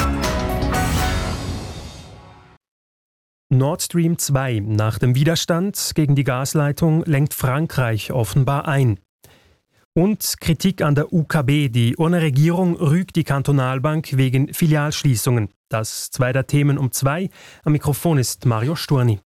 Nord Stream 2. Nach dem Widerstand gegen die Gasleitung lenkt Frankreich offenbar ein. Und Kritik an der UKB. Die Urner Regierung rügt die Kantonalbank wegen Filialschließungen. Das zwei der Themen um 2. Am Mikrofon ist Mario Sturni.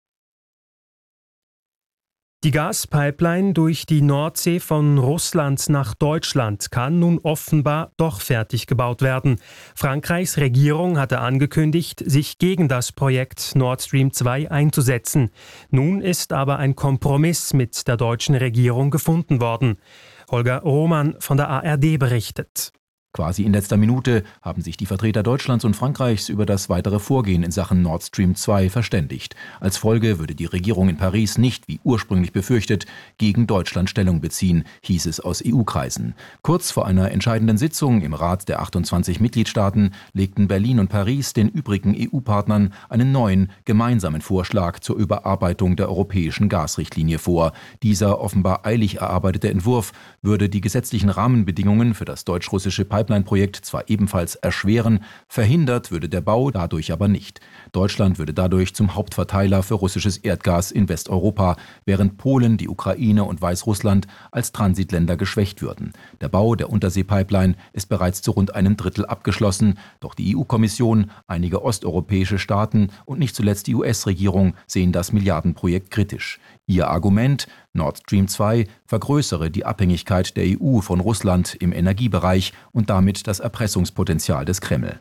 Die Gaspipeline durch die Nordsee von Russland nach Deutschland kann nun offenbar doch fertig gebaut werden. Frankreichs Regierung hatte angekündigt, sich gegen das Projekt Nord Stream 2 einzusetzen. Nun ist aber ein Kompromiss mit der deutschen Regierung gefunden worden. Holger Roman von der ARD berichtet. Quasi in letzter Minute haben sich die Vertreter Deutschlands und Frankreichs über das weitere Vorgehen in Sachen Nord Stream 2 verständigt. Als Folge würde die Regierung in Paris nicht, wie ursprünglich befürchtet, gegen Deutschland Stellung beziehen, hieß es aus EU-Kreisen. Kurz vor einer entscheidenden Sitzung im Rat der 28 Mitgliedstaaten legten Berlin und Paris den übrigen EU-Partnern einen neuen, gemeinsamen Vorschlag zur Überarbeitung der europäischen Gasrichtlinie vor. Dieser offenbar eilig erarbeitete Entwurf würde die gesetzlichen Rahmenbedingungen für das deutsch-russische Pipeline-Projekt zwar ebenfalls erschweren, verhindert würde der Bau dadurch aber nicht. Deutschland würde dadurch zum Hauptverteiler für russisches Erdgas in Westeuropa, während Polen, die Ukraine und Weißrussland als Transitländer geschwächt würden. Der Bau der Unterseepipeline ist bereits zu rund einem Drittel abgeschlossen, doch die EU-Kommission, einige osteuropäische Staaten und nicht zuletzt die US-Regierung sehen das Milliardenprojekt kritisch. Ihr Argument: Nord Stream 2 vergrößere die Abhängigkeit der EU von Russland im Energiebereich und damit das Erpressungspotenzial des Kreml.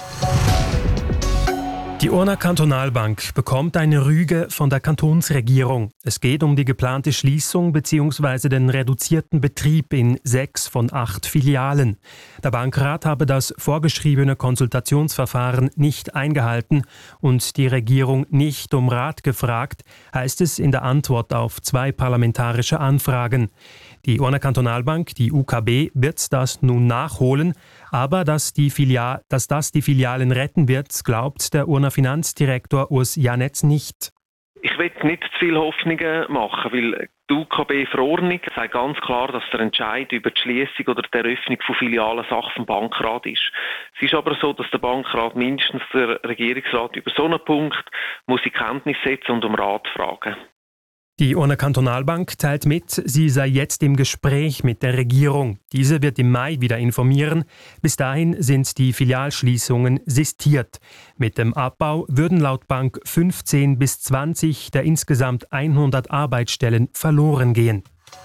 Die Urner Kantonalbank bekommt eine Rüge von der Kantonsregierung. Es geht um die geplante Schließung bzw. den reduzierten Betrieb in 6 von 8 Filialen. Der Bankrat habe das vorgeschriebene Konsultationsverfahren nicht eingehalten und die Regierung nicht um Rat gefragt, heißt es in der Antwort auf 2 parlamentarische Anfragen. Die Urner Kantonalbank, die UKB, wird das nun nachholen, aber dass das die Filialen retten wird, glaubt der Urner Finanzdirektor Urs Janetz nicht. Ich will nicht zu viele Hoffnungen machen, weil die UKB-Verordnung sagt ganz klar, dass der Entscheid über die Schliessung oder die Eröffnung von Filialen Sache vom Bankrat ist. Es ist aber so, dass der Bankrat mindestens der Regierungsrat über so einen Punkt muss in Kenntnis setzen und um Rat fragen. Die Urner Kantonalbank teilt mit, sie sei jetzt im Gespräch mit der Regierung. Diese wird im Mai wieder informieren. Bis dahin sind die Filialschließungen sistiert. Mit dem Abbau würden laut Bank 15 bis 20 der insgesamt 100 Arbeitsstellen verloren gehen.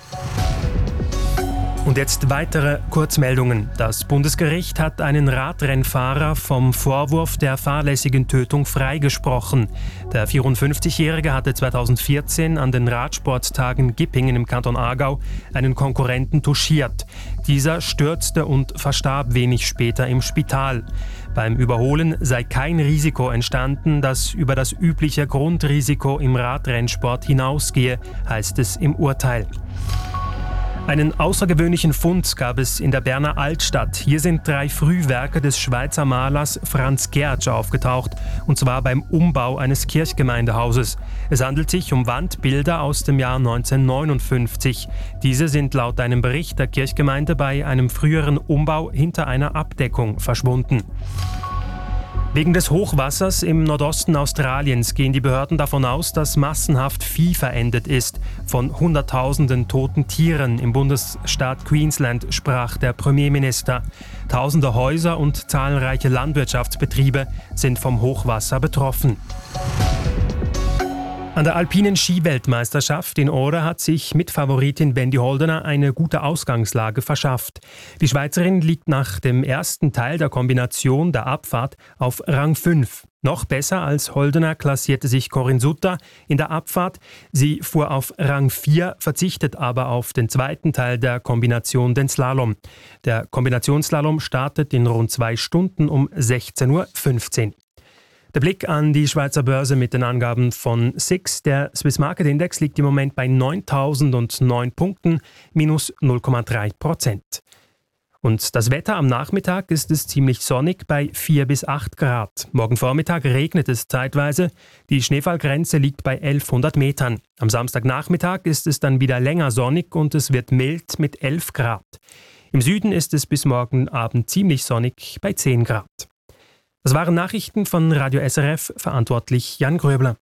Und jetzt weitere Kurzmeldungen. Das Bundesgericht hat einen Radrennfahrer vom Vorwurf der fahrlässigen Tötung freigesprochen. Der 54-Jährige hatte 2014 an den Radsporttagen Gippingen im Kanton Aargau einen Konkurrenten touchiert. Dieser stürzte und verstarb wenig später im Spital. Beim Überholen sei kein Risiko entstanden, das über das übliche Grundrisiko im Radrennsport hinausgehe, heißt es im Urteil. Einen außergewöhnlichen Fund gab es in der Berner Altstadt. Hier sind 3 Frühwerke des Schweizer Malers Franz Gertsch aufgetaucht, und zwar beim Umbau eines Kirchgemeindehauses. Es handelt sich um Wandbilder aus dem Jahr 1959. Diese sind laut einem Bericht der Kirchgemeinde bei einem früheren Umbau hinter einer Abdeckung verschwunden. Wegen des Hochwassers im Nordosten Australiens gehen die Behörden davon aus, dass massenhaft Vieh verendet ist. Von Hunderttausenden toten Tieren im Bundesstaat Queensland sprach der Premierminister. Tausende Häuser und zahlreiche Landwirtschaftsbetriebe sind vom Hochwasser betroffen. An der alpinen Skiweltmeisterschaft in Åre hat sich Mitfavoritin Wendy Holdener eine gute Ausgangslage verschafft. Die Schweizerin liegt nach dem ersten Teil der Kombination der Abfahrt auf Rang 5. Noch besser als Holdener klassierte sich Corinne Sutter in der Abfahrt. Sie fuhr auf Rang 4, verzichtet aber auf den zweiten Teil der Kombination, den Slalom. Der Kombinationsslalom startet in rund 2 Stunden um 16:15 Uhr. Der Blick an die Schweizer Börse mit den Angaben von SIX. Der Swiss Market Index liegt im Moment bei 9.009 Punkten, minus 0,3%. Und das Wetter am Nachmittag ist es ziemlich sonnig bei 4 bis 8 Grad. Morgen Vormittag regnet es zeitweise. Die Schneefallgrenze liegt bei 1100 Metern. Am Samstagnachmittag ist es dann wieder länger sonnig und es wird mild mit 11 Grad. Im Süden ist es bis morgen Abend ziemlich sonnig bei 10 Grad. Das waren Nachrichten von Radio SRF, verantwortlich Jan Gröbler.